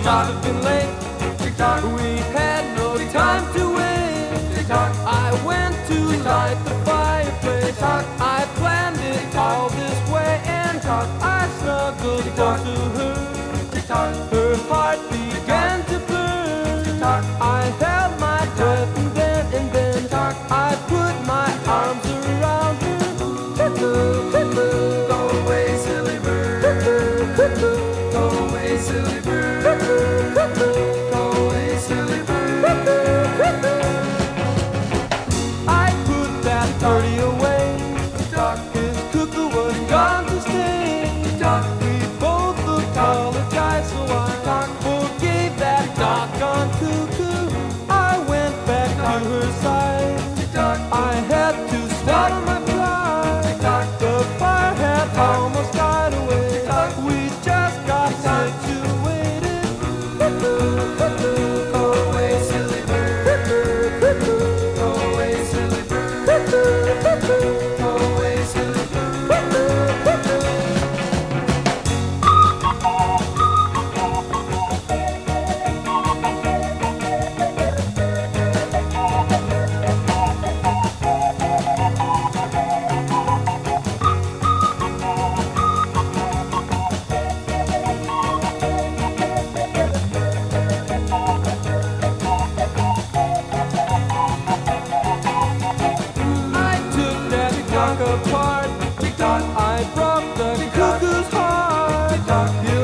must have been late. We had no time to wait. I went to light the fireplace. I planned it all this way, and I snuggled close to her. Her heart began to burn. I held my breath, and then I put my arms around her. Go away, silly bird. Go away, silly bird. Go away, silly bird. I put that birdie away. His cuckoo was gone to stay. We both apologized, so I forgave that doggone cuckoo. I went back to her side. I had to swallow my pride. The fire had almost died away. We just got situated. Go away, silly bird. Go away, silly bird. Go away, silly bird. Apart. I broke the cuckoo's heart.